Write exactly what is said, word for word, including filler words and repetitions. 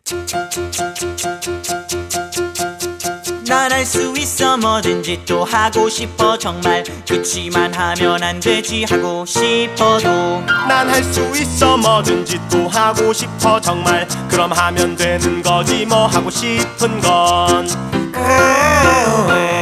난 할 수 있어 뭐든지 또 하고 싶어 정말 그치만 하면 안 되지 하고 싶어도 난 할 수 있어 뭐든지 또 하고 싶어 정말 그럼 하면 되는 거지 뭐 하고 싶은 건